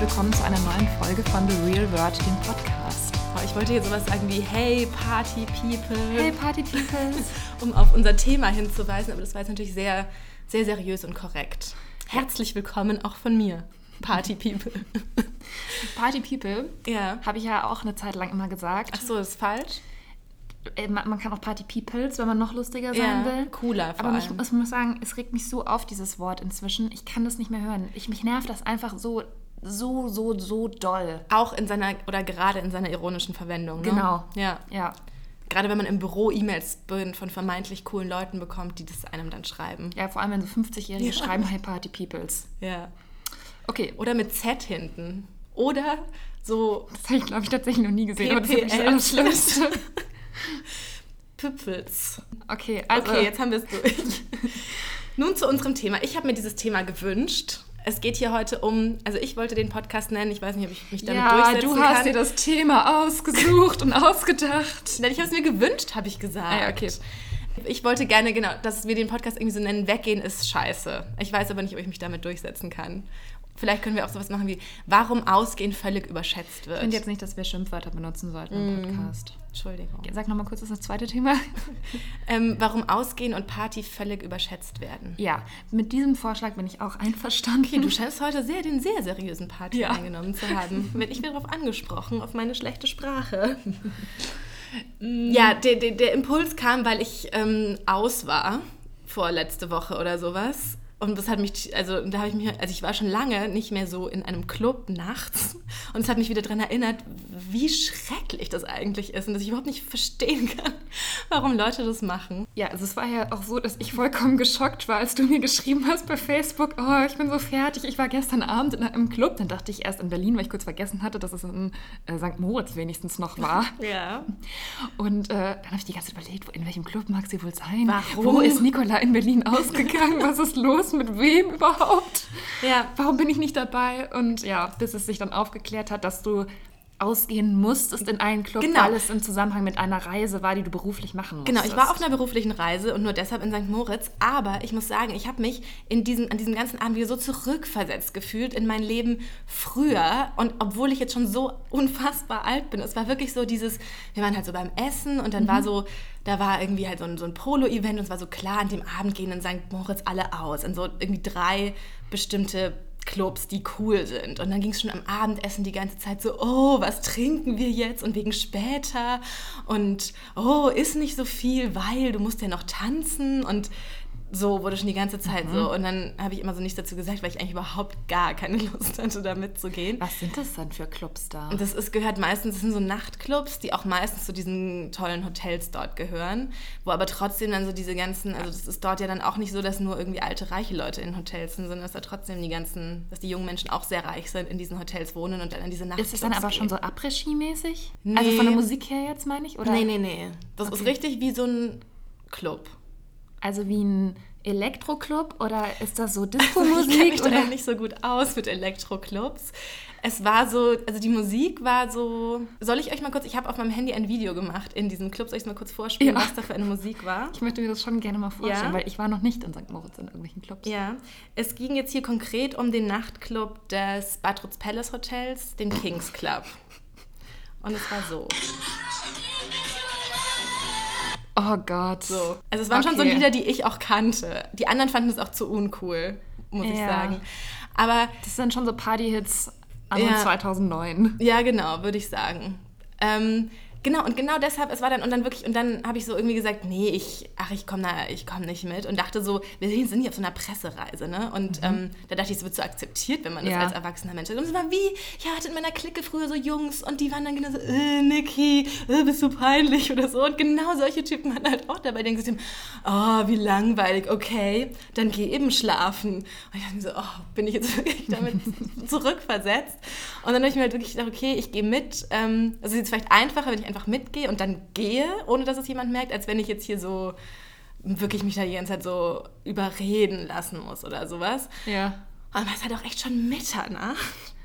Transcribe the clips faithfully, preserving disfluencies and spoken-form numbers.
willkommen zu einer neuen Folge von The Real Word, dem Podcast. Ich wollte hier sowas sagen wie Hey Party People. Hey Party Peoples. Um auf unser Thema hinzuweisen, aber das war jetzt natürlich sehr, sehr seriös und korrekt. Herzlich willkommen auch von mir, Party People. Party People, ja. Habe ich ja auch eine Zeit lang immer gesagt. Ach so, das ist falsch? Man kann auch Party Peoples, wenn man noch lustiger sein ja, will. Cooler vor Aber allem. ich, ich muss sagen, es regt mich so auf, dieses Wort inzwischen. Ich kann das nicht mehr hören. Ich, mich nervt das einfach so, so, so, so doll. Auch in seiner, oder gerade in seiner ironischen Verwendung, ne? Genau. Ja. ja. Gerade wenn man im Büro E-Mails von vermeintlich coolen Leuten bekommt, die das einem dann schreiben. Ja, vor allem wenn so fünfzigjährige ja. schreiben, Hey Party Peoples. Ja. Okay. Oder mit Z hinten. Oder so... Das habe ich, glaube ich, tatsächlich noch nie gesehen. P P L. Aber das ist das Schlimmste. Püpfels. Okay, also... Okay, jetzt haben wir es durch. Nun zu unserem Thema. Ich habe mir dieses Thema gewünscht. Es geht hier heute um, also ich wollte den Podcast nennen, ich weiß nicht, ob ich mich damit ja, durchsetzen kann. Ja, du hast dir das Thema ausgesucht und ausgedacht. Nein, ich habe es mir gewünscht, habe ich gesagt. Ah, ja, okay. Ich wollte gerne, genau, dass wir den Podcast irgendwie so nennen, weggehen ist scheiße. Ich weiß aber nicht, ob ich mich damit durchsetzen kann. Vielleicht können wir auch sowas machen wie, warum Ausgehen völlig überschätzt wird. Ich finde jetzt nicht, dass wir Schimpfwörter benutzen sollten im mm. Podcast. Entschuldigung. Sag nochmal kurz, was ist das zweite Thema? ähm, warum Ausgehen und Party völlig überschätzt werden. Ja, mit diesem Vorschlag bin ich auch einverstanden. Okay, du scheinst heute sehr den sehr seriösen Part ja. eingenommen zu haben. Ich werde darauf angesprochen, auf meine schlechte Sprache. Ja, der, der, der Impuls kam, weil ich ähm, aus war, vorletzte Woche oder sowas. Und das hat mich, also da habe ich mich, also ich war schon lange nicht mehr so in einem Club nachts und es hat mich wieder daran erinnert, wie schrecklich das eigentlich ist und dass ich überhaupt nicht verstehen kann, warum Leute das machen. Ja, also es war ja auch so, dass ich vollkommen geschockt war, als du mir geschrieben hast bei Facebook, oh, ich bin so fertig, ich war gestern Abend in einem Club. Dann dachte ich erst in Berlin, weil ich kurz vergessen hatte, dass es in äh, Sankt Moritz wenigstens noch war. Ja. Und äh, dann habe ich die ganze Zeit überlegt, in welchem Club mag sie wohl sein? Warum? Wo ist Nicola in Berlin ausgegangen? Was ist los? Mit wem überhaupt? Ja. Warum bin ich nicht dabei? Und ja, bis es sich dann aufgeklärt hat, dass du ausgehen musstest in einen Club, genau. weil es im Zusammenhang mit einer Reise war, die du beruflich machen musstest. Genau, ich war auf einer beruflichen Reise und nur deshalb in Sankt Moritz, aber ich muss sagen, ich habe mich in diesem, an diesem ganzen Abend wieder so zurückversetzt gefühlt in mein Leben früher und obwohl ich jetzt schon so unfassbar alt bin, es war wirklich so dieses, wir waren halt so beim Essen und dann mhm. war so, da war irgendwie halt so ein, so ein Polo-Event und es war so klar, an dem Abend gehen in Sankt Moritz alle aus, in so irgendwie drei bestimmte Clubs, die cool sind. Und dann ging es schon am Abendessen die ganze Zeit so, oh, was trinken wir jetzt? Und wegen später. Und oh, isst nicht so viel, weil du musst ja noch tanzen. Und so wurde schon die ganze Zeit mhm. so. Und dann habe ich immer so nichts dazu gesagt, weil ich eigentlich überhaupt gar keine Lust hatte, da mitzugehen. Was sind das dann für Clubs da? Und das ist, gehört meistens, das sind so Nachtclubs, die auch meistens zu diesen tollen Hotels dort gehören, wo aber trotzdem dann so diese ganzen, also das ist dort ja dann auch nicht so, dass nur irgendwie alte, reiche Leute in Hotels sind, sondern dass da trotzdem die ganzen, dass die jungen Menschen auch sehr reich sind, in diesen Hotels wohnen und dann in diese Nachtclubs Ist es dann aber gehen. schon so Après-Ski-mäßig? Nee. Also von der Musik her jetzt, meine ich? Oder? Nee, nee, nee. Das okay. ist richtig wie so ein Club. Also wie ein Elektroclub oder ist das so Also Disco-Musik? ich kenne mich oder? da nicht so gut aus mit Elektroclubs. Es war so, also die Musik war so... Soll ich euch mal kurz... Ich habe auf meinem Handy ein Video gemacht in diesem Club. Soll ich es mal kurz vorspielen, ja. was da für eine Musik war? Ich möchte mir das schon gerne mal vorstellen, ja? weil ich war noch nicht in Sankt Moritz in irgendwelchen Clubs. Ja, es ging jetzt hier konkret um den Nachtclub des Bad Palace Hotels, den Kings Club. Und es war so... Oh Gott. So. Also es waren okay. schon so Lieder, die ich auch kannte. Die anderen fanden es auch zu uncool, muss ja. ich sagen. Aber das sind schon so Party-Hits anno ja. zweitausendneun. Ja, genau, würde ich sagen. Ähm, genau, und genau deshalb, es war dann, und dann wirklich, und dann habe ich so irgendwie gesagt, nee, ich, ach, ich komme da, ich komme nicht mit. Und dachte so, wir sind hier auf so einer Pressereise, ne? Und mhm. ähm, da dachte ich, es wird so akzeptiert, wenn man das ja. als erwachsener Mensch hat. Und es war wie, ich hatte in meiner Clique früher so Jungs und die waren dann genau so, äh, Niki, äh, bist du peinlich oder so. Und genau solche Typen waren halt auch dabei, die denken so, oh, wie langweilig, okay, dann geh eben schlafen. Und ich dachte mir so, oh, bin ich jetzt wirklich damit zurückversetzt? Und dann habe ich mir halt wirklich gedacht, okay, ich gehe mit. Ähm, also es ist vielleicht einfacher, wenn ich einfach mitgehe und dann gehe, ohne dass es jemand merkt, als wenn ich jetzt hier so wirklich mich da die ganze Zeit so überreden lassen muss oder sowas. Ja. Aber es ist halt auch echt schon Mitternacht.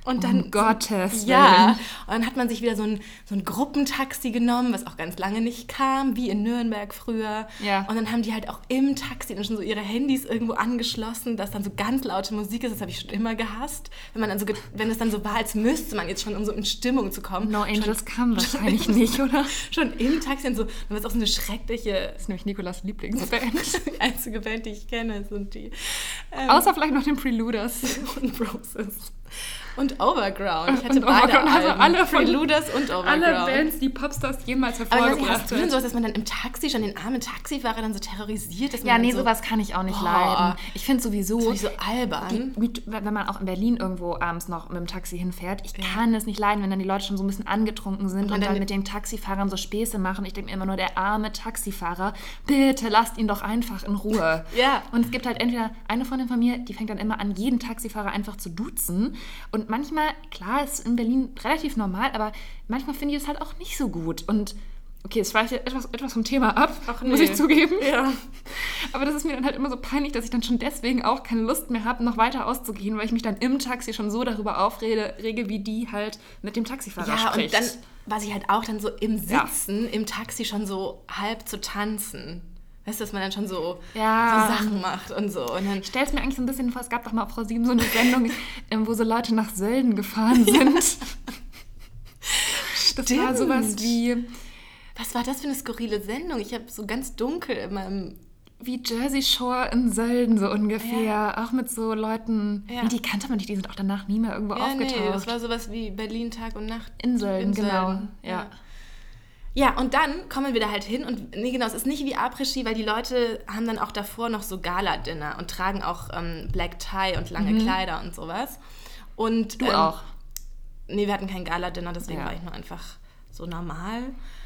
Und dann, um Gottes Willen. Ja, und dann hat man sich wieder so ein, so ein Gruppentaxi genommen, was auch ganz lange nicht kam, wie in Nürnberg früher. Ja. Und dann haben die halt auch im Taxi dann schon so ihre Handys irgendwo angeschlossen, dass dann so ganz laute Musik ist. Das habe ich schon immer gehasst. Wenn man dann so, ge- wenn es dann so war, als müsste man jetzt schon, um so in Stimmung zu kommen. No Angels schon, kam wahrscheinlich nicht, oder? Schon im Taxi und so. Und das ist auch so eine schreckliche... Das ist nämlich Nikolas Lieblingsband. Die einzige Band, die ich kenne, sind die. Ähm, Außer vielleicht noch den Preluders. und Broses. Und Overground. Ich hatte Und beide Overground, also Alben. alle von- Preluders und Overground. Alle Bands, die Popstars jemals Aber ich weiß nicht, hervorgebracht hast du denn haben. sowas, dass man dann im Taxi schon den armen Taxifahrer dann so terrorisiert? Dass man Ja, dann nee, so, sowas kann ich auch nicht Boah. leiden. Ich finde sowieso, Das ist so albern. wie, wenn man auch in Berlin irgendwo abends noch mit dem Taxi hinfährt, ich kann es nicht leiden, wenn dann die Leute schon so ein bisschen angetrunken sind und, dann dann mit- mit den Taxifahrern so Späße machen. Ich denke mir immer nur, der arme Taxifahrer, bitte lasst ihn doch einfach in Ruhe. Ja. Und es gibt halt entweder eine Freundin von mir, die fängt dann immer an, jeden Taxifahrer einfach zu duzen. Und manchmal, klar, ist in Berlin relativ normal, aber manchmal finde ich es halt auch nicht so gut. Und okay, es weicht etwas, etwas vom Thema ab, Ach, muss nee. ich zugeben. Ja. Aber das ist mir dann halt immer so peinlich, dass ich dann schon deswegen auch keine Lust mehr habe, noch weiter auszugehen, weil ich mich dann im Taxi schon so darüber aufrege, rege, wie die halt mit dem Taxifahrer Ja, spricht. und dann war sie halt auch dann so im Ja. Sitzen, im Taxi schon so halb zu tanzen. Weißt du, dass man dann schon so, Ja. so Sachen macht und so. Und dann, Ich stelle es mir eigentlich so ein bisschen vor, es gab doch mal auf Frau sieben so eine Sendung, ähm, wo so Leute nach Sölden gefahren sind. Das war Stimmt. sowas wie, was war das für eine skurrile Sendung? Ich habe so ganz dunkel in meinem... wie Jersey Shore in Sölden so ungefähr. Auch mit so Leuten, Ja. wie die kannte man nicht, die sind auch danach nie mehr irgendwo Ja, nee, aufgetaucht. das war sowas wie Berlin Tag und Nacht. in Sölden, in genau. Sölden, Ja. ja. Ja, und dann kommen wir da halt hin und nee, genau, es ist nicht wie Après-Ski, weil die Leute haben dann auch davor noch so Gala-Dinner und tragen auch ähm, Black Tie und lange Kleider und sowas. Und, Du ähm, auch. Nee, wir hatten kein Gala-Dinner, deswegen Ja. war ich nur einfach so normal.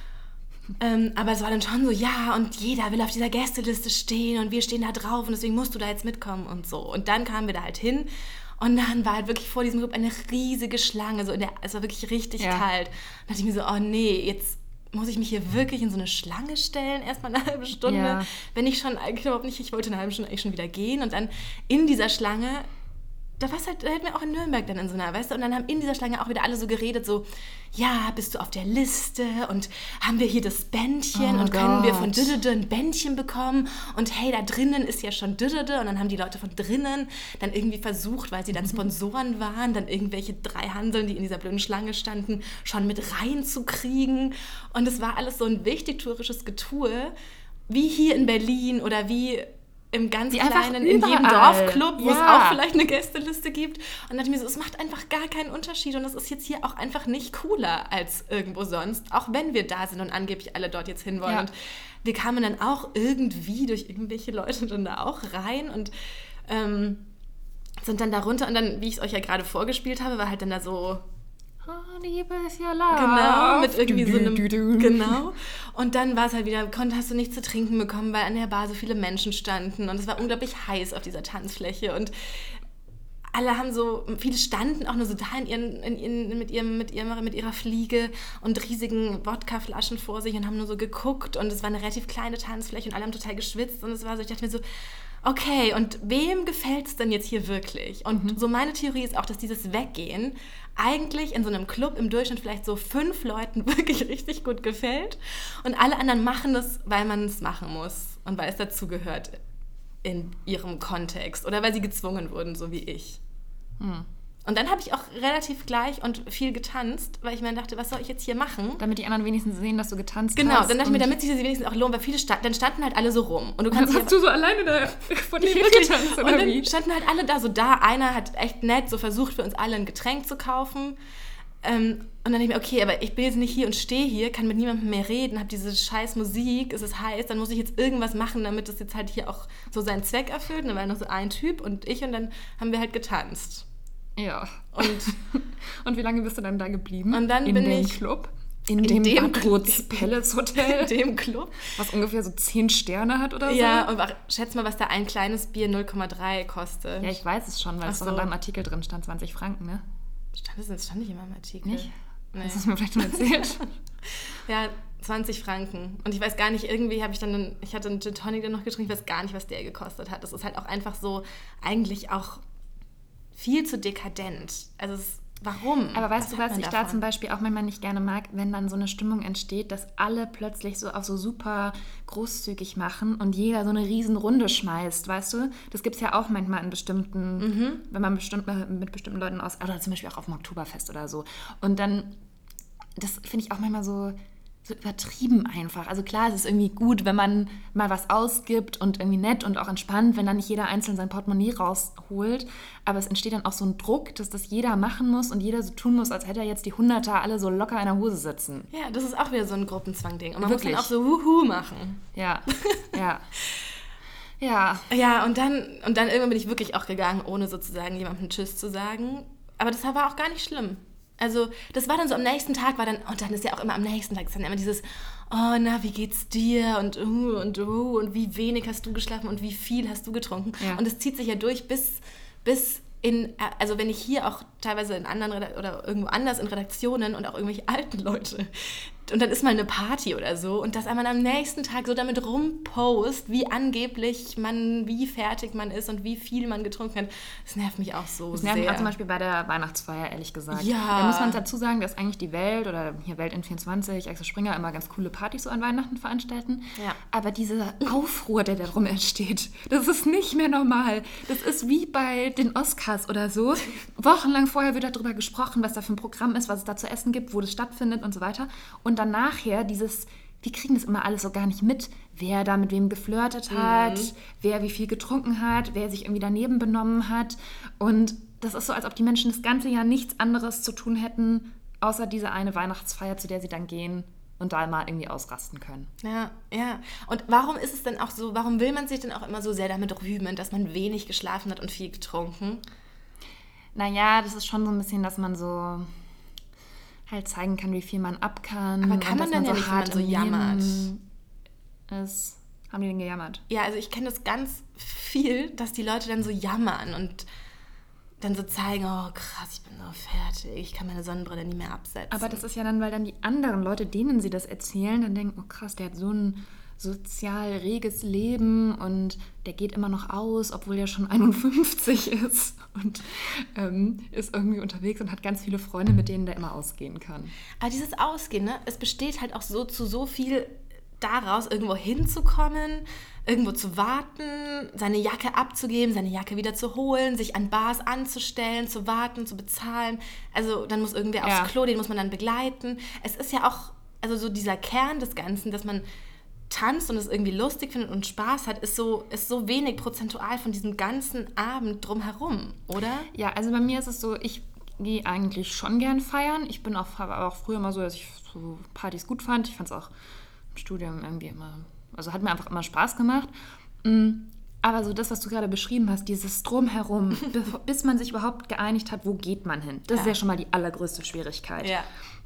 Ähm, aber es war dann schon so, ja, und jeder will auf dieser Gästeliste stehen und wir stehen da drauf und deswegen musst du da jetzt mitkommen und so. Und dann kamen wir da halt hin und dann war halt wirklich vor diesem Club eine riesige Schlange, so in der, es war wirklich richtig Ja. kalt. Und dachte ich mir so, oh nee, jetzt muss ich mich hier wirklich in so eine Schlange stellen, erstmal eine halbe Stunde, Ja. wenn ich schon eigentlich überhaupt nicht, ich wollte eine halbe Stunde eigentlich schon wieder gehen und dann in dieser Schlange, da war's halt, da hätten wir auch in Nürnberg dann in so einer, weißt du, und dann haben in dieser Schlange auch wieder alle so geredet, so, ja, bist du auf der Liste und haben wir hier das Bändchen Oh und können wir von Gott. Dödödö ein Bändchen bekommen und hey, da drinnen ist ja schon Dödödö und dann haben die Leute von drinnen dann irgendwie versucht, weil sie dann Sponsoren waren, dann irgendwelche drei Hanseln, die in dieser blöden Schlange standen, schon mit reinzukriegen und es war alles so ein wichtigtuerisches Getue, wie hier in Berlin oder wie im ganz Wie einfach kleinen, in jedem überall. Dorfclub, wo es Ja. auch vielleicht eine Gästeliste gibt. Und dann dachte ich mir so, es macht einfach gar keinen Unterschied und es ist jetzt hier auch einfach nicht cooler als irgendwo sonst, auch wenn wir da sind und angeblich alle dort jetzt hinwollen. Ja. Und wir kamen dann auch irgendwie durch irgendwelche Leute dann da auch rein und ähm, sind dann da runter und dann, wie ich es euch ja gerade vorgespielt habe, war halt dann da so... Oh, Liebe ist ja laut. Genau, mit irgendwie Du, so du, einem... du, du. Genau. Und dann war es halt wieder, konnt, hast du nichts zu trinken bekommen, weil an der Bar so viele Menschen standen und es war unglaublich heiß auf dieser Tanzfläche und alle haben so, viele standen auch nur so da in ihren, in ihren, mit, ihrem, mit, ihrem, mit ihrer Fliege und riesigen Wodkaflaschen vor sich und haben nur so geguckt und es war eine relativ kleine Tanzfläche und alle haben total geschwitzt und es war so, ich dachte mir so, okay, und wem gefällt es denn jetzt hier wirklich? Und so meine Theorie ist auch, dass dieses Weggehen eigentlich in so einem Club im Durchschnitt vielleicht so fünf Leuten wirklich richtig gut gefällt und alle anderen machen das, weil man es machen muss und weil es dazugehört in ihrem Kontext oder weil sie gezwungen wurden, so wie ich. Hm. Und dann habe ich auch relativ gleich und viel getanzt, weil ich mir dachte, was soll ich jetzt hier machen? Damit die anderen wenigstens sehen, dass du getanzt Genau, hast. dann dachte ich mir, und- damit sich das wenigstens auch lohnt, weil viele sta- dann standen halt alle so rum. Und du kannst Dann dich hast du so alleine da vor dich Nee, wirklich. hingetanzt, Und oder dann wie? standen halt alle da so da. Einer hat echt nett so versucht, für uns alle ein Getränk zu kaufen. Ähm, und dann dachte ich mir, okay, aber ich bin jetzt nicht hier und stehe hier, kann mit niemandem mehr reden, habe diese scheiß Musik, es ist heiß, dann muss ich jetzt irgendwas machen, damit das jetzt halt hier auch so seinen Zweck erfüllt. Und dann war noch so ein Typ und ich und dann haben wir halt getanzt. Ja. Und, Und wie lange bist du dann da geblieben? Und dann in bin dem ich- Club? In, in dem, dem Badruz Palace Hotel, in dem Club. was ungefähr so zehn Sterne hat oder so. Ja, und war, schätz mal, was da ein kleines Bier null Komma drei kostet. Ja, ich weiß es schon, weil Ach es so. doch in deinem Artikel drin stand, zwanzig Franken, ne? Stand das, das stand nicht in meinem Artikel. Nicht? Nee. Hast du es mir vielleicht schon erzählt? Ja, zwanzig Franken. Und ich weiß gar nicht, irgendwie habe ich dann, einen, ich hatte einen Gin Tonic dann noch getrunken, ich weiß gar nicht, was der gekostet hat. Das ist halt auch einfach so, eigentlich auch viel zu dekadent. Also es ist Warum? Aber weißt was du, hat was man ich davon? da zum Beispiel auch manchmal nicht gerne mag, wenn dann so eine Stimmung entsteht, dass alle plötzlich so auf so super großzügig machen und jeder so eine riesen Runde schmeißt, weißt du? Das gibt es ja auch manchmal in bestimmten, Mhm. wenn man bestimmt mit bestimmten Leuten aus, oder zum Beispiel auch auf dem Oktoberfest oder so. Und dann, das finde ich auch manchmal so, so übertrieben einfach. Also klar, es ist irgendwie gut, wenn man mal was ausgibt und irgendwie nett und auch entspannt, wenn dann nicht jeder einzeln sein Portemonnaie rausholt. Aber es entsteht dann auch so ein Druck, dass das jeder machen muss und jeder so tun muss, als hätte er jetzt die Hunderter alle so locker in der Hose sitzen. Ja, das ist auch wieder so ein Gruppenzwang-Ding. Und man Wirklich? muss dann auch so Wuhu machen. Ja, ja. Ja, Ja, und dann, und dann irgendwann bin ich wirklich auch gegangen, ohne sozusagen jemandem Tschüss zu sagen. Aber das war auch gar nicht schlimm. Also das war dann so am nächsten Tag, war dann, und dann ist ja auch immer am nächsten Tag, ist dann immer dieses, oh na, wie geht's dir und uh, und uh, und wie wenig hast du geschlafen und wie viel hast du getrunken. Ja. Und es zieht sich ja durch bis, bis in, also wenn ich hier auch teilweise in anderen Redak- oder irgendwo anders in Redaktionen und auch irgendwelche alten Leute, und dann ist mal eine Party oder so und dass man am nächsten Tag so damit rumpost, wie angeblich man, wie fertig man ist und wie viel man getrunken hat, das nervt mich auch so das sehr. nervt mich auch zum Beispiel bei der Weihnachtsfeier, ehrlich gesagt. Ja. Da muss man dazu sagen, dass eigentlich die Welt oder hier Welt in vierundzwanzig, Axel Springer immer ganz coole Partys so an Weihnachten veranstalten. Ja. Aber dieser Aufruhr, der darum entsteht, das ist nicht mehr normal. Das ist wie bei den Oscars oder so. Wochenlang vorher wird darüber gesprochen, was da für ein Programm ist, was es da zu essen gibt, wo das stattfindet und so weiter. Und dann nachher dieses, wir kriegen das immer alles so gar nicht mit, wer da mit wem geflirtet hat, mhm. wer wie viel getrunken hat, wer sich irgendwie daneben benommen hat. Und das ist so, als ob die Menschen das ganze Jahr nichts anderes zu tun hätten, außer diese eine Weihnachtsfeier, zu der sie dann gehen und da mal irgendwie ausrasten können. Ja, ja. Und warum ist es denn auch so, warum will man sich denn auch immer so sehr damit rühmen, dass man wenig geschlafen hat und viel getrunken? Naja, das ist schon so ein bisschen, dass man so halt zeigen kann, wie viel man ab kann. Aber kann man dann ja so nicht, wenn man so im jammert? Leben ist. Haben die denn gejammert? Ja, also ich kenne das ganz viel, dass die Leute dann so jammern und dann so zeigen, oh krass, ich bin so fertig, ich kann meine Sonnenbrille nie mehr absetzen. Aber das ist ja dann, weil dann die anderen Leute, denen sie das erzählen, dann denken, oh krass, der hat so ein sozial reges Leben und der geht immer noch aus, obwohl der schon einundfünfzig ist und ähm, ist irgendwie unterwegs und hat ganz viele Freunde, mit denen der immer ausgehen kann. Aber dieses Ausgehen, ne, es besteht halt auch so zu so viel daraus, irgendwo hinzukommen, irgendwo zu warten, seine Jacke abzugeben, seine Jacke wieder zu holen, sich an Bars anzustellen, zu warten, zu bezahlen. Also dann muss irgendwer Ja. aufs Klo, den muss man dann begleiten. Es ist ja auch, also so dieser Kern des Ganzen, dass man tanzt und es irgendwie lustig findet und Spaß hat, ist so, ist so wenig prozentual von diesem ganzen Abend drumherum, oder? Ja, also bei mir ist es so, ich gehe eigentlich schon gern feiern. Ich bin auch, aber auch früher immer so, dass ich so Partys gut fand. Ich fand es auch im Studium irgendwie immer, also hat mir einfach immer Spaß gemacht. Aber so das, was du gerade beschrieben hast, dieses Drumherum, bis man sich überhaupt geeinigt hat, wo geht man hin? Das Ja. ist ja schon mal die allergrößte Schwierigkeit. Ja.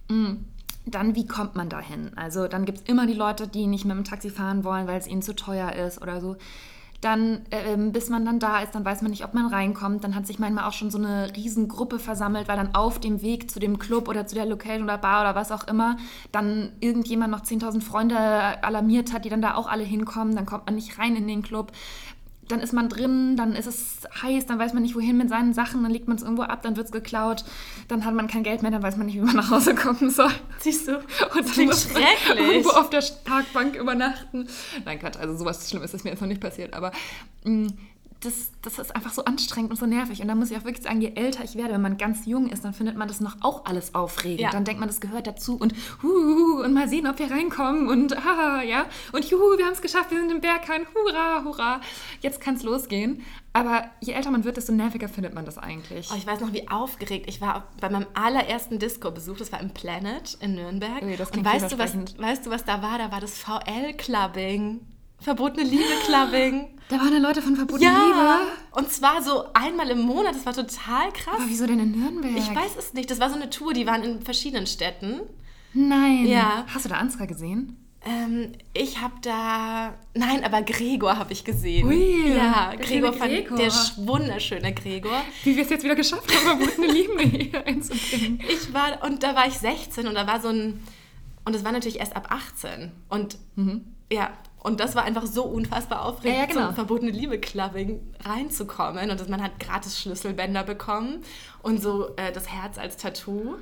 Dann, wie kommt man dahin? Also dann gibt es immer die Leute, die nicht mit dem Taxi fahren wollen, weil es ihnen zu teuer ist oder so. Dann, ähm, bis man dann da ist, dann weiß man nicht, ob man reinkommt. Dann hat sich manchmal auch schon so eine Riesengruppe versammelt, weil dann auf dem Weg zu dem Club oder zu der Location oder Bar oder was auch immer, dann irgendjemand noch zehntausend Freunde alarmiert hat, die dann da auch alle hinkommen. Dann kommt man nicht rein in den Club. Dann ist man drin, dann ist es heiß, dann weiß man nicht, wohin mit seinen Sachen, dann legt man es irgendwo ab, dann wird es geklaut, dann hat man kein Geld mehr, dann weiß man nicht, wie man nach Hause kommen soll. Siehst du? Und dann klingt muss man schrecklich. irgendwo auf der Parkbank übernachten. Nein, Quatsch, also sowas Schlimmes ist mir jetzt noch nicht passiert, aber mh, das, das ist einfach so anstrengend und so nervig. Und da muss ich auch wirklich sagen, je älter ich werde, wenn man ganz jung ist, dann findet man das noch auch alles aufregend. Ja. Dann denkt man, das gehört dazu und huhu, und mal sehen, ob wir reinkommen und haha, ja. Und juhu, wir haben es geschafft, wir sind im Berghain, hurra, hurra. Jetzt kann es losgehen. Aber je älter man wird, desto nerviger findet man das eigentlich. Oh, ich weiß noch, wie aufgeregt ich war bei meinem allerersten Disco-Besuch. Das war im Planet in Nürnberg. Ui, das und klingt weißt du, was, vielversprechend. weißt du, was da war? Da war das V L-Clubbing. Verbotene Liebe-Clubbing. Da waren da Leute von Verbotene Ja, Liebe. und zwar so einmal im Monat. Das war total krass. Aber wieso denn in Nürnberg? Ich weiß es nicht. Das war so eine Tour, die waren in verschiedenen Städten. Nein. Ja. Hast du da Ansgar gesehen? Ähm, ich habe da... Nein, aber Gregor habe ich gesehen. Ui, ja, der Gregor, schöne fand, Gregor. der sch- wunderschöne Gregor. Wie wir es jetzt wieder geschafft haben, verbotene Liebe hier einzubringen. Ich war, und da war ich sechzehn und da war so ein, und es war natürlich erst ab achtzehn. Und Mhm. ja, Und das war einfach so unfassbar aufregend, ja, ja, genau. zum verbotene Liebe-Clubbing reinzukommen. Und das, man hat gratis Schlüsselbänder bekommen und so äh, das Herz als Tattoo.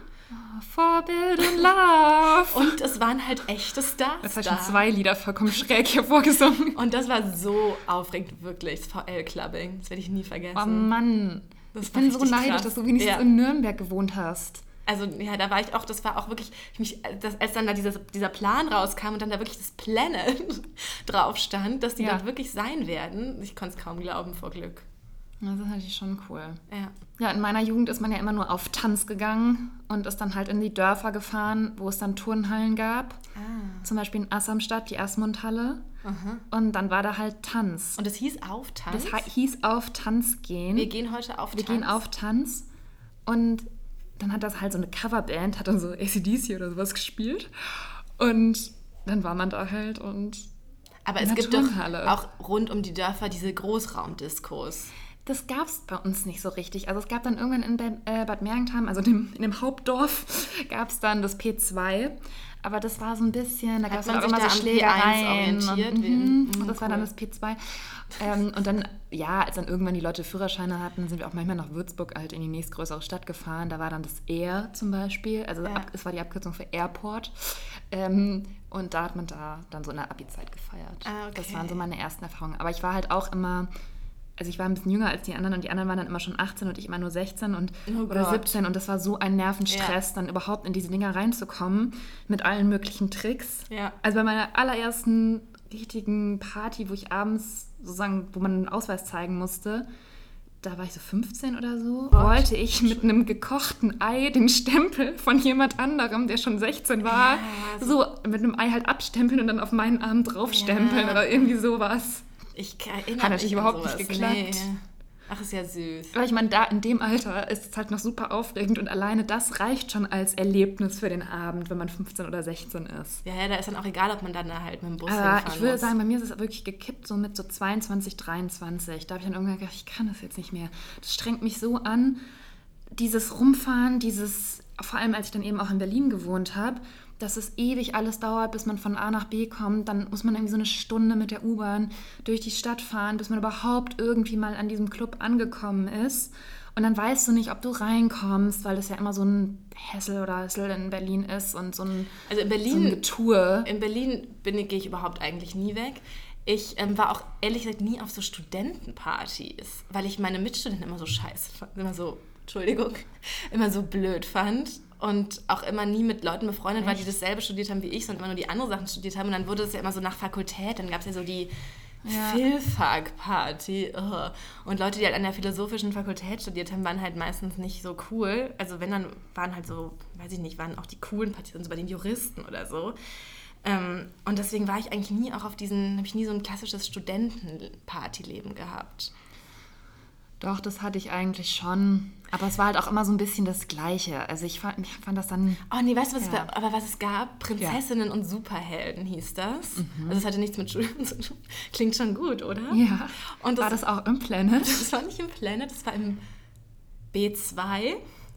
Vorbild und Love. Und es waren halt echte Stars Das hat da. schon zwei Lieder vollkommen schräg hier vorgesungen. Und das war so aufregend, wirklich, das V L-Clubbing. Das werde ich nie vergessen. Oh Mann, Das ich war bin so richtig neidisch, krass. dass du wenigstens Ja. in Nürnberg gewohnt hast. Also ja, da war ich auch, das war auch wirklich, ich mich, das, als dann da dieser, dieser Plan rauskam und dann da wirklich das Planet drauf stand, dass die Ja. dort wirklich sein werden, ich konnte es kaum glauben vor Glück. Das ist natürlich schon cool. Ja. Ja, in meiner Jugend ist man ja immer nur auf Tanz gegangen und ist dann halt in die Dörfer gefahren, wo es dann Turnhallen gab. Ah. Zum Beispiel in Assamstadt, die Asmundhalle. Aha. Und dann war da halt Tanz. Und es hieß auf Tanz? Das hieß auf Tanz gehen. Wir gehen heute auf Wir Tanz. gehen auf Tanz. Und dann hat das halt so eine Coverband, hat dann so A C D C oder sowas gespielt. Und dann war man da halt und Aber in es der gibt Turnhalle. doch auch rund um die Dörfer diese Großraumdiskos. das gab es bei uns nicht so richtig. Also es gab dann irgendwann in Be- äh, Bad Mergentheim, also in dem, in dem Hauptdorf, gab es dann das P zwei. Aber das war so ein bisschen, da gab es man auch sich immer da so am P eins Schlägereien. orientiert? Und, Wie- mhm, mhm, und das war cool. dann das P zwei. Ähm, und dann, ja, als dann irgendwann die Leute Führerscheine hatten, sind wir auch manchmal nach Würzburg halt in die nächstgrößere Stadt gefahren. Da war dann das Air zum Beispiel, also Ja. ab, es war die Abkürzung für Airport. Ähm, und da hat man da dann so in der Abi-Zeit gefeiert. Ah, okay. Das waren so meine ersten Erfahrungen. Aber ich war halt auch immer... Also ich war ein bisschen jünger als die anderen und die anderen waren dann immer schon achtzehn und ich immer nur sechzehn und, Oh oder Gott. siebzehn und das war so ein Nervenstress, dann überhaupt in diese Dinger reinzukommen mit allen möglichen Tricks. Ja. Also bei meiner allerersten richtigen Party, wo ich abends sozusagen, wo man einen Ausweis zeigen musste, da war ich so fünfzehn oder so, Gott. wollte ich mit einem gekochten Ei den Stempel von jemand anderem, der schon sechzehn war, Ja, so mit einem Ei halt abstempeln und dann auf meinen Arm draufstempeln Ja. oder irgendwie sowas. Ich erinnere Hat mich natürlich an überhaupt sowas. nicht geklappt. Nee. Ach, ist ja süß. Weil ich meine, da in dem Alter ist es halt noch super aufregend und alleine das reicht schon als Erlebnis für den Abend, wenn man fünfzehn oder sechzehn ist. Ja, ja, da ist dann auch egal, ob man dann da halt mit dem Bus Aber hinfahren ich würde muss. sagen, bei mir ist es wirklich gekippt, so mit so zweiundzwanzig, dreiundzwanzig. Da habe ich dann irgendwann gedacht, ich kann das jetzt nicht mehr. Das strengt mich so an, dieses Rumfahren, dieses, vor allem als ich dann eben auch in Berlin gewohnt habe, dass es ewig alles dauert, bis man von A nach B kommt. Dann muss man irgendwie so eine Stunde mit der U-Bahn durch die Stadt fahren, bis man überhaupt irgendwie mal an diesem Club angekommen ist. Und dann weißt du nicht, ob du reinkommst, weil das ja immer so ein Hessel oder Hessel in Berlin ist und so ein, Also in so ein Berlin, Getue. in Berlin bin ich, gehe ich überhaupt eigentlich nie weg. Ich ähm, war auch ehrlich gesagt nie auf so Studentenpartys, weil ich meine Mitstudenten immer so scheiße fand, immer so, Entschuldigung, immer so blöd fand. Und auch immer nie mit Leuten befreundet war, die dasselbe studiert haben wie ich, sondern immer nur die andere Sachen studiert haben. Und dann wurde es ja immer so nach Fakultät. Dann gab es ja so die Ja. Philfak-Party. Oh. Und Leute, die halt an der philosophischen Fakultät studiert haben, waren halt meistens nicht so cool. Also wenn, dann waren halt so, weiß ich nicht, waren auch die coolen Partys, so bei den Juristen oder so. Ähm, und deswegen war ich eigentlich nie auch auf diesen, habe ich nie so ein klassisches Studentenpartyleben gehabt. Doch, das hatte ich eigentlich schon. Aber es war halt auch immer so ein bisschen das Gleiche. Also ich fand, ich fand das dann... Oh nee, weißt du, was, Ja. es, aber was es gab? Prinzessinnen und Superhelden hieß das. Also es hatte nichts mit Studium zu tun. Klingt schon gut, oder? Ja, Und war das auch im Planet? Das war nicht im Planet, das war im B zwei,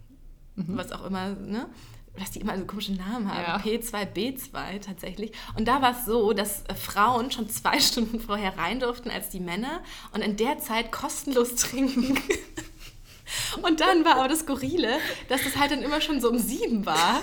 was auch immer, ne? Dass die immer so komische Namen haben. Ja. P zwei, B zwei tatsächlich. Und da war es so, dass äh, Frauen schon zwei Stunden vorher rein durften als die Männer und in der Zeit kostenlos trinken. Und dann war aber das Skurrile, dass das halt dann immer schon so um sieben war.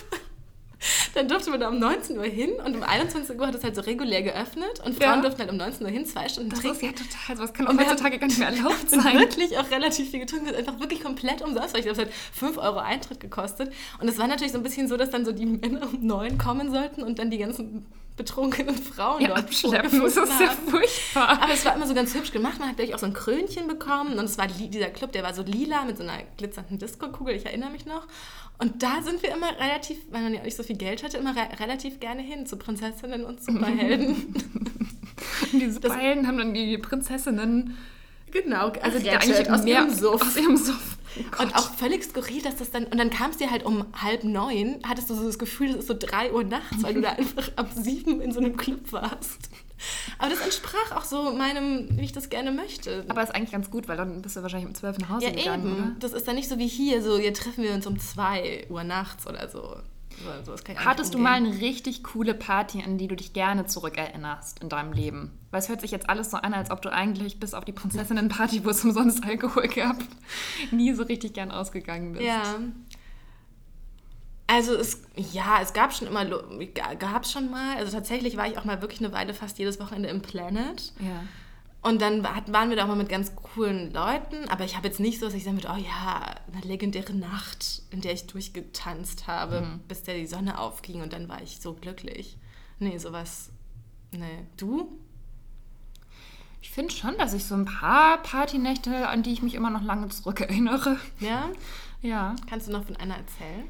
Dann durfte man da um neunzehn Uhr hin und um einundzwanzig Uhr hat es halt so regulär geöffnet und Frauen Ja. durften halt um neunzeen Uhr hin zwei Stunden Das trinken. ist ja total, sowas kann auch Und wir heutzutage gar nicht mehr erlaubt Und sein. wirklich auch relativ viel getrunken, das hat einfach wirklich komplett umsonst, weil ich glaube, es hat fünf Euro Eintritt gekostet. Und es war natürlich so ein bisschen so, dass dann so die Männer um neun kommen sollten und dann die ganzen betrunkenen Frauen Ja, dort abschleppen, das vorgefunden ist ja haben. furchtbar. Aber es war immer so ganz hübsch gemacht. Man hat gleich auch so ein Krönchen bekommen. Und es war li- dieser Club, der war so lila mit so einer glitzernden Disco-Kugel. Ich erinnere mich noch. Und da sind wir immer relativ, weil man ja auch nicht so viel Geld hatte, immer re- relativ gerne hin zu Prinzessinnen und Superhelden. Die Superhelden haben dann die Prinzessinnen, Genau, also die gerettet eigentlich aus mehr ihrem Suff. aus ihrem Suff. Oh Und auch völlig skurril, dass das dann, und dann kam es dir halt um halb neun, hattest du so das Gefühl, es ist so drei Uhr nachts, weil du da einfach ab sieben in so einem Club warst. Aber das entsprach auch so meinem, wie ich das gerne möchte. Aber ist eigentlich ganz gut, weil dann bist du wahrscheinlich um zwölf nach Hause ja, gegangen, eben. oder? Das ist dann nicht so wie hier, so, hier treffen wir uns um zwei Uhr nachts oder so. So, sowas kann ich Hattest du mal eine richtig coole Party, an die du dich gerne zurückerinnerst in deinem Leben? Weil es hört sich jetzt alles so an, als ob du eigentlich bis auf die Prinzessinnen-Party, wo es umsonst Alkohol gab, nie so richtig gern ausgegangen bist. Ja. Also es, ja, es gab schon immer, gab es schon mal, also tatsächlich war ich auch mal wirklich eine Weile fast jedes Wochenende im Planet. Ja. Und dann waren wir da auch mal mit ganz coolen Leuten, aber ich habe jetzt nicht so, dass ich sagen würde, oh ja, eine legendäre Nacht, in der ich durchgetanzt habe, mhm. bis der die Sonne aufging und dann war ich so glücklich. Nee, sowas, nee. Du? Ich finde schon, dass ich so ein paar Partynächte, an die ich mich immer noch lange zurückerinnere. Ja? Ja. Kannst du noch von einer erzählen?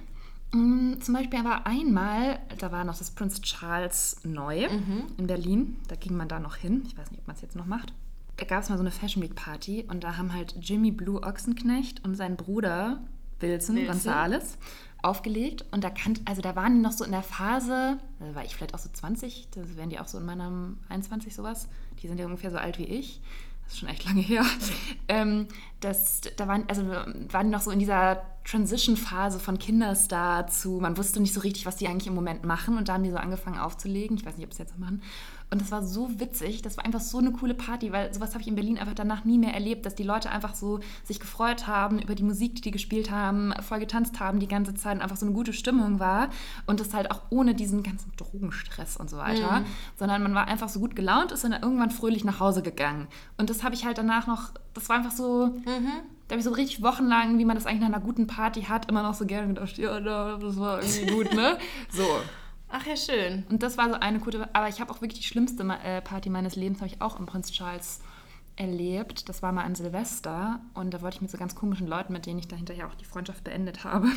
Zum Beispiel war einmal, da war noch das Prince Charles neu mhm. in Berlin. Da ging man da noch hin. Ich weiß nicht, ob man es jetzt noch macht. Da gab es mal so eine Fashion Week Party und da haben halt Jimmy Blue Ochsenknecht und sein Bruder Wilson, Wilson. Gonzales aufgelegt. Und da kan- also da waren die noch so in der Phase, da war ich vielleicht auch so zwanzig, da wären die auch so in meinem einundzwanzig sowas. Die sind ja ungefähr so alt wie ich. Das ist schon echt lange her. ähm, das, da waren, also waren die noch so in dieser Transition-Phase von Kinderstar zu, man wusste nicht so richtig, was die eigentlich im Moment machen und da haben die so angefangen aufzulegen. Ich weiß nicht, ob sie es jetzt noch machen. Und das war so witzig, das war einfach so eine coole Party, weil sowas habe ich in Berlin einfach danach nie mehr erlebt, dass die Leute einfach so sich gefreut haben über die Musik, die die gespielt haben, voll getanzt haben die ganze Zeit und einfach so eine gute Stimmung war und das halt auch ohne diesen ganzen Drogenstress und so weiter, mhm. sondern man war einfach so gut gelaunt, ist dann irgendwann fröhlich nach Hause gegangen. Und das habe ich halt danach noch, das war einfach so, mhm. da habe ich so richtig wochenlang, wie man das eigentlich nach einer guten Party hat, immer noch so gerne gedacht, ja, das war irgendwie gut, ne? So. Ach ja, schön. Und das war so eine gute, aber ich habe auch wirklich die schlimmste Party meines Lebens, habe ich auch im Prinz Charles erlebt. Das war mal an Silvester und da wollte ich mit so ganz komischen Leuten, mit denen ich da hinterher auch die Freundschaft beendet habe,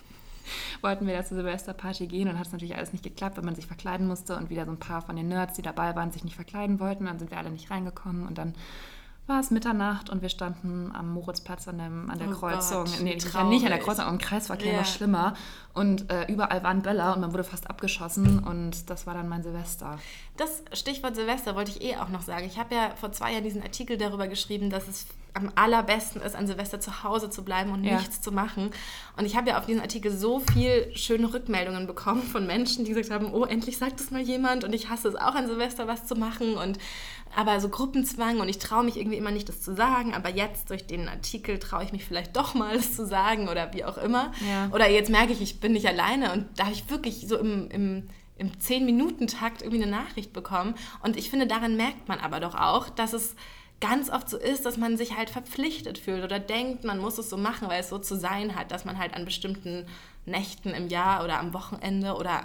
wollten wir da zur Silvesterparty gehen und hat es natürlich alles nicht geklappt, weil man sich verkleiden musste und wieder so ein paar von den Nerds, die dabei waren, sich nicht verkleiden wollten. Dann sind wir alle nicht reingekommen und dann war es Mitternacht und wir standen am Moritzplatz an, dem, an der oh Kreuzung. Gott, nee, ja nicht an der Kreuzung, aber im Kreisverkehr ja. noch schlimmer. Und äh, überall waren Böller und man wurde fast abgeschossen und das war dann mein Silvester. Das Stichwort Silvester wollte ich eh auch noch sagen. Ich habe ja vor zwei Jahren diesen Artikel darüber geschrieben, dass es am allerbesten ist, an Silvester zu Hause zu bleiben und ja. nichts zu machen. Und ich habe ja auf diesen Artikel so viel schöne Rückmeldungen bekommen von Menschen, die gesagt haben, oh, endlich sagt es mal jemand und ich hasse es auch an Silvester was zu machen und aber so Gruppenzwang und ich traue mich irgendwie immer nicht, das zu sagen, aber jetzt durch den Artikel traue ich mich vielleicht doch mal, das zu sagen oder wie auch immer. Ja. Oder jetzt merke ich, ich bin nicht alleine und da habe ich wirklich so im, im, im zehn-Minuten-Takt irgendwie eine Nachricht bekommen und ich finde, daran merkt man aber doch auch, dass es ganz oft so ist, dass man sich halt verpflichtet fühlt oder denkt, man muss es so machen, weil es so zu sein hat, dass man halt an bestimmten Nächten im Jahr oder am Wochenende oder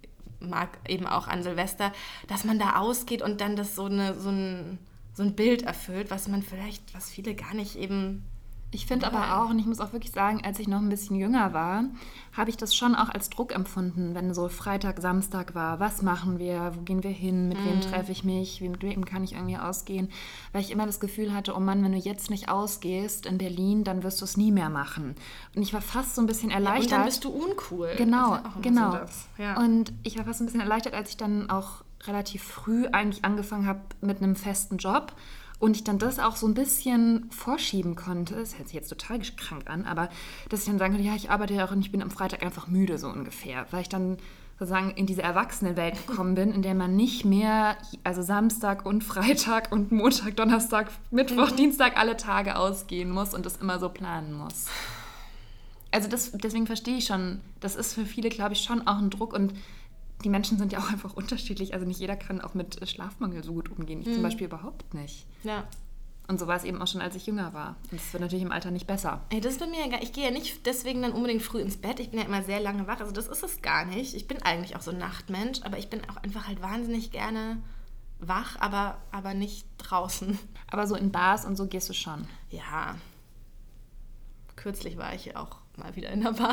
mag eben auch an Silvester, dass man da ausgeht und dann das so, eine, so, ein, so ein Bild erfüllt, was man vielleicht, was viele gar nicht eben... Ich finde aber auch, und ich muss auch wirklich sagen, als ich noch ein bisschen jünger war, habe ich das schon auch als Druck empfunden, wenn so Freitag, Samstag war. Was machen wir? Wo gehen wir hin? Mit mm. wem treffe ich mich? Mit wem kann ich irgendwie ausgehen? Weil ich immer das Gefühl hatte, oh Mann, wenn du jetzt nicht ausgehst in Berlin, dann wirst du es nie mehr machen. Und ich war fast so ein bisschen erleichtert. Ja, und dann bist du uncool. Genau, das ist ja genau. So das. Ja. Und ich war fast ein bisschen erleichtert, als ich dann auch relativ früh eigentlich angefangen habe mit einem festen Job. Und ich dann das auch so ein bisschen vorschieben konnte, das hört sich jetzt total krank an, aber dass ich dann sagen konnte, ja, ich arbeite ja auch und ich bin am Freitag einfach müde, so ungefähr. Weil ich dann sozusagen in diese Erwachsenenwelt gekommen bin, in der man nicht mehr, also Samstag und Freitag und Montag, Donnerstag, Mittwoch, mhm. Dienstag alle Tage ausgehen muss und das immer so planen muss. Also das, deswegen verstehe ich schon, das ist für viele, glaube ich, schon auch ein Druck und die Menschen sind ja auch einfach unterschiedlich. Also nicht jeder kann auch mit Schlafmangel so gut umgehen. Ich mhm. zum Beispiel überhaupt nicht. Ja. Und so war es eben auch schon, als ich jünger war. Und das wird natürlich im Alter nicht besser. Ey, das ist bei mir ja gar, ich gehe ja nicht deswegen dann unbedingt früh ins Bett. Ich bin ja immer sehr lange wach. Also das ist es gar nicht. Ich bin eigentlich auch so ein Nachtmensch, aber ich bin auch einfach halt wahnsinnig gerne wach, aber, aber nicht draußen. Aber so in Bars und so gehst du schon? Ja. Kürzlich war ich auch mal wieder in der Bar.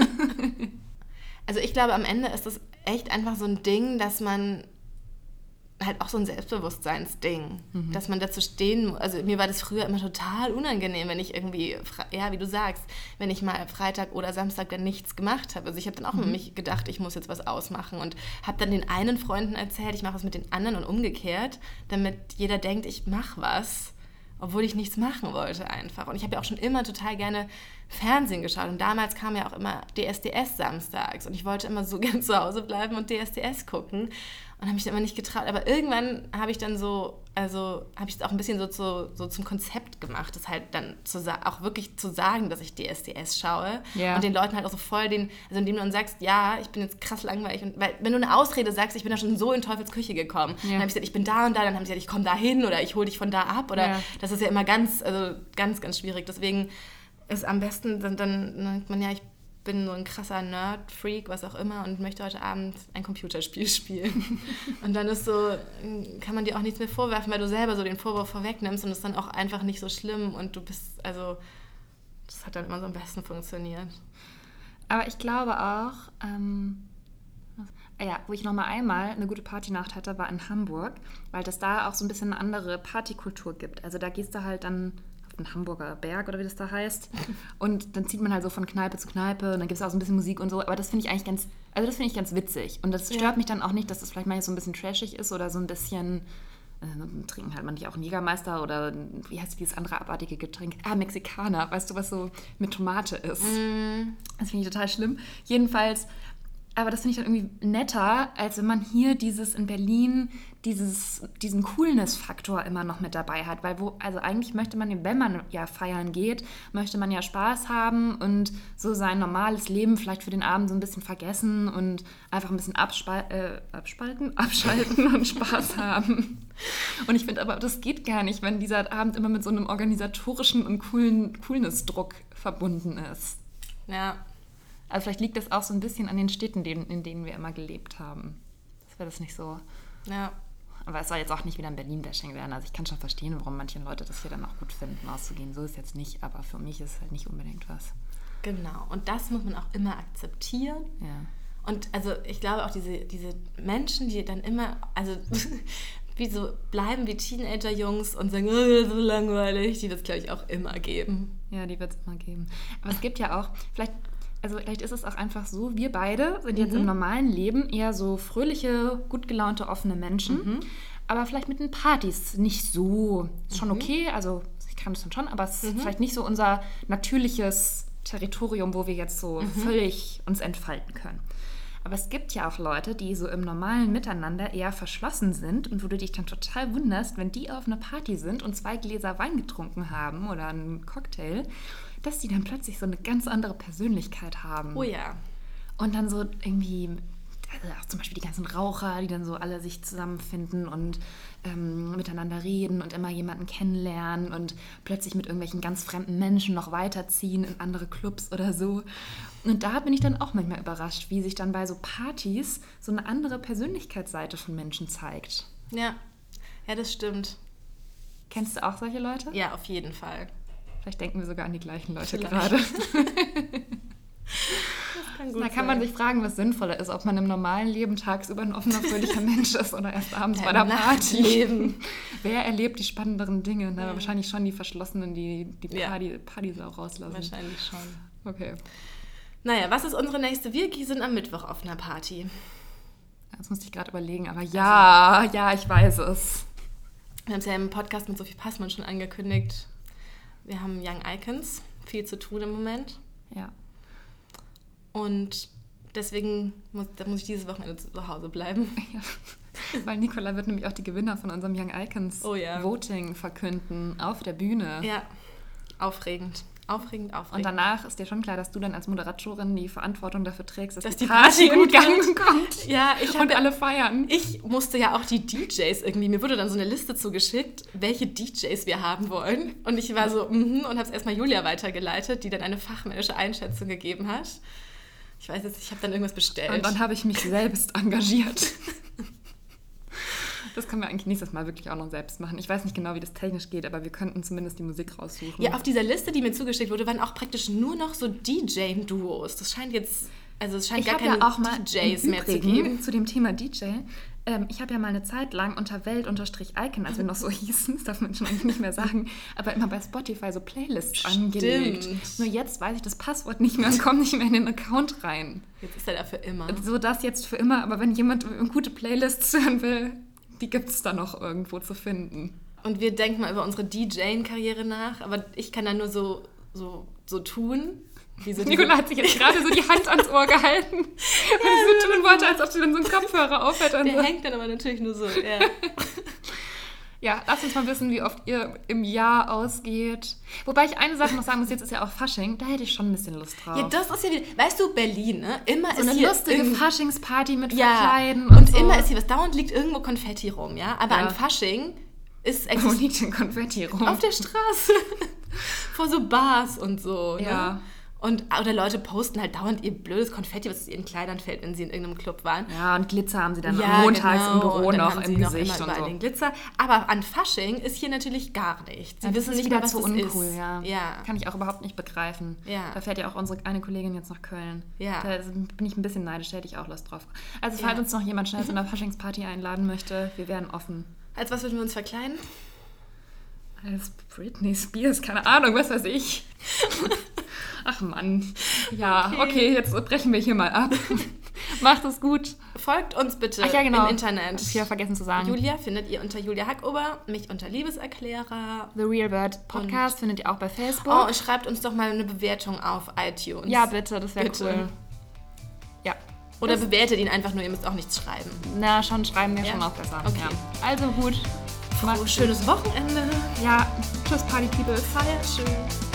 Also ich glaube, am Ende ist das echt einfach so ein Ding, dass man halt auch so ein Selbstbewusstseinsding, mhm. dass man dazu stehen muss. Also mir war das früher immer total unangenehm, wenn ich irgendwie, ja, wie du sagst, wenn ich mal Freitag oder Samstag dann nichts gemacht habe. Also ich habe dann auch mhm. mit mich gedacht, ich muss jetzt was ausmachen und habe dann den einen Freunden erzählt, ich mache was mit den anderen und umgekehrt, damit jeder denkt, ich mache was, obwohl ich nichts machen wollte einfach. Und ich habe ja auch schon immer total gerne Fernsehen geschaut. Und damals kam ja auch immer D S D S samstags. Und ich wollte immer so gern zu Hause bleiben und D S D S gucken. Und habe mich dann immer nicht getraut. Aber irgendwann habe ich dann so, also habe ich es auch ein bisschen so, zu, so zum Konzept gemacht, das halt dann zu, auch wirklich zu sagen, dass ich D S D S schaue. Ja. Und den Leuten halt auch so voll den, also indem du dann sagst, ja, ich bin jetzt krass langweilig. Und, weil wenn du eine Ausrede sagst, ich bin da schon so in Teufels Küche gekommen. Ja. Dann habe ich gesagt, ich bin da und da. Dann haben sie gesagt, ich komme da hin oder ich hole dich von da ab. Oder ja. Das ist ja immer ganz, also ganz, ganz schwierig. Deswegen ist am besten, dann, dann denkt man, ja, ich bin so ein krasser Nerd-Freak, was auch immer, und möchte heute Abend ein Computerspiel spielen. Und dann ist so, kann man dir auch nichts mehr vorwerfen, weil du selber so den Vorwurf vorwegnimmst und es ist dann auch einfach nicht so schlimm und du bist, also, das hat dann immer so am besten funktioniert. Aber ich glaube auch, ähm, ja, wo ich nochmal einmal eine gute Partynacht hatte, war in Hamburg, weil das da auch so ein bisschen eine andere Partykultur gibt. Also da gehst du halt dann ein Hamburger Berg oder wie das da heißt. Und dann zieht man halt so von Kneipe zu Kneipe und dann gibt es auch so ein bisschen Musik und so. Aber das finde ich eigentlich ganz, also das finde ich ganz witzig. Und das stört ja. mich dann auch nicht, dass das vielleicht manchmal so ein bisschen trashig ist oder so ein bisschen, äh, trinken halt manche auch einen Jägermeister oder wie heißt dieses andere abartige Getränk? Ah, Mexikaner, weißt du, was so mit Tomate ist. Mm. Das finde ich total schlimm. Jedenfalls, aber das finde ich dann irgendwie netter, als wenn man hier dieses in Berlin dieses, diesen Coolness-Faktor immer noch mit dabei hat. Weil wo, also eigentlich möchte man, wenn man ja feiern geht, möchte man ja Spaß haben und so sein normales Leben vielleicht für den Abend so ein bisschen vergessen und einfach ein bisschen abspal- äh, abspalten, abschalten und Spaß haben. Und ich finde aber, das geht gar nicht, wenn dieser Abend immer mit so einem organisatorischen und coolen Coolness-Druck verbunden ist. Ja. Also vielleicht liegt das auch so ein bisschen an den Städten, in denen wir immer gelebt haben. Das wäre das nicht so. Ja. Aber es soll jetzt auch nicht wieder ein Berlin-Bashing werden. Also ich kann schon verstehen, warum manche Leute das hier dann auch gut finden, auszugehen. So ist es jetzt nicht, aber für mich ist es halt nicht unbedingt was. Genau. Und das muss man auch immer akzeptieren. Ja. Und also ich glaube auch diese, diese Menschen, die dann immer, also wie so bleiben wie Teenager-Jungs und sagen, oh, so langweilig, die wird es, glaube ich, auch immer geben. Ja, die wird es immer geben. Aber es gibt ja auch, vielleicht... Also vielleicht ist es auch einfach so, wir beide sind jetzt mhm. im normalen Leben eher so fröhliche, gut gelaunte, offene Menschen. Mhm. Aber vielleicht mit den Partys nicht so. Ist schon mhm. okay, also ich kann das dann schon, aber es ist mhm. vielleicht nicht so unser natürliches Territorium, wo wir jetzt so mhm. völlig uns entfalten können. Aber es gibt ja auch Leute, die so im normalen Miteinander eher verschlossen sind und wo du dich dann total wunderst, wenn die auf einer Party sind und zwei Gläser Wein getrunken haben oder einen Cocktail, dass die dann plötzlich so eine ganz andere Persönlichkeit haben. Oh ja. Und dann so irgendwie, also auch zum Beispiel die ganzen Raucher, die dann so alle sich zusammenfinden und ähm, miteinander reden und immer jemanden kennenlernen und plötzlich mit irgendwelchen ganz fremden Menschen noch weiterziehen in andere Clubs oder so. Und da bin ich dann auch manchmal überrascht, wie sich dann bei so Partys so eine andere Persönlichkeitsseite von Menschen zeigt. Ja, ja, das stimmt. Kennst du auch solche Leute? Ja, auf jeden Fall. Vielleicht denken wir sogar an die gleichen Leute Vielleicht. gerade. Das kann gut Da kann man sein. sich fragen, was sinnvoller ist, ob man im normalen Leben tagsüber ein offener, fröhlicher Mensch ist oder erst abends Ja, bei der im Party. Nachtleben. Wer erlebt die spannenderen Dinge? Na, Ja. wahrscheinlich schon die Verschlossenen, die die Ja. Party, Partysau rauslassen. Wahrscheinlich schon. Okay. Naja, was ist unsere nächste? Wir sind am Mittwoch auf einer Party. Das musste ich gerade überlegen, aber ja, also, ja, ich weiß es. Wir haben es ja im Podcast mit Sophie Passmann schon angekündigt. Wir haben Young Icons, viel zu tun im Moment. Ja. Und deswegen muss, da muss ich dieses Wochenende zu Hause bleiben. Ja. Weil Nicola wird nämlich auch die Gewinner von unserem Young Icons Oh ja. Voting verkünden auf der Bühne. Ja, aufregend. Aufregend, aufregend. Und danach ist dir schon klar, dass du dann als Moderatorin die Verantwortung dafür trägst, dass, Dass die die Party, Party in Gang kommt. Ja, ich Und habe alle feiern. Ich musste ja auch die D Js irgendwie, mir wurde dann so eine Liste zugeschickt, welche D Js wir haben wollen. Und ich war so, mhm, und habe es erstmal Julia weitergeleitet, die dann eine fachmännische Einschätzung gegeben hat. Ich weiß jetzt, ich habe dann irgendwas bestellt. Und dann habe ich mich selbst engagiert. Das können wir eigentlich nächstes Mal wirklich auch noch selbst machen. Ich weiß nicht genau, wie das technisch geht, aber wir könnten zumindest die Musik raussuchen. Ja, auf dieser Liste, die mir zugeschickt wurde, waren auch praktisch nur noch so D J-Duos. Das scheint jetzt, also es scheint ich gar habe keine ja auch mal D Js mehr zu Übrigen, geben. zu dem Thema D J. Ähm, ich habe ja mal eine Zeit lang unter Welt-Icon, als wir noch so hießen, das darf man schon eigentlich nicht mehr sagen, aber immer bei Spotify so Playlists Stimmt. angelegt. Nur jetzt weiß ich das Passwort nicht mehr und komme nicht mehr in den Account rein. Jetzt ist er da für immer. So das jetzt für immer, aber wenn jemand gute Playlists hören will, die gibt es da noch irgendwo zu finden. Und wir denken mal über unsere D J-Karriere nach, aber ich kann da nur so so, so tun. Wie so Nicola hat sich jetzt gerade so die Hand ans Ohr gehalten, weil sie so tun wollte, als ob sie dann so einen Kopfhörer aufhält. Der so. hängt dann aber natürlich nur so, ja. Ja, lasst uns mal wissen, wie oft ihr im Jahr ausgeht. Wobei ich eine Sache noch sagen muss, jetzt ist ja auch Fasching, da hätte ich schon ein bisschen Lust drauf. Ja, das ist ja wieder, weißt du, Berlin, ne? Immer so ist eine hier lustige irgend- Faschingsparty mit ja, Verkleiden und, und so. immer ist hier was, dauernd liegt irgendwo Konfetti rum, ja? Aber Ja. an Fasching ist Wo existiert liegt denn Konfetti rum? auf der Straße. Vor so Bars und so, Ja. ne? Und, oder Leute posten halt dauernd ihr blödes Konfetti, was aus ihren Kleidern fällt, wenn sie in irgendeinem Club waren. Ja, und Glitzer haben sie dann Ja, montags genau. im Büro Und dann noch haben im sie noch Gesicht immer und überall so. den Glitzer. Aber an Fasching ist hier natürlich gar nichts. Sie Ja, das wissen ist nicht wieder mal, was zu das uncool, ist. ja. ja. Kann ich auch überhaupt nicht begreifen. Ja. Da fährt ja auch unsere eine Kollegin jetzt nach Köln. Ja. Da bin ich ein bisschen neidisch, da hätte ich auch Lust drauf. Also falls Ja. uns noch jemand schnell zu einer Faschingsparty einladen möchte, wir wären offen. Als was würden wir uns verkleiden? Als Britney Spears, keine Ahnung, was weiß ich. Ach Mann. Ja, okay. Okay. jetzt brechen wir hier mal ab. Macht es gut. Folgt uns bitte Ach ja, genau. im Internet. Hab ich ja vergessen zu sagen. Julia findet ihr unter Julia Hackober, mich unter Liebeserklärer. The Real Bird Podcast findet ihr auch bei Facebook. Oh, und schreibt uns doch mal eine Bewertung auf iTunes. ja, bitte, das wäre Bitte. cool. Ja. Oder Das- bewertet ihn einfach nur, ihr müsst auch nichts schreiben. Na, schon schreiben wir Ja? schon auch besser. Okay. Ja. Also gut. Oh, schönes Wochenende. Ja, tschüss Party People. Feiert schön.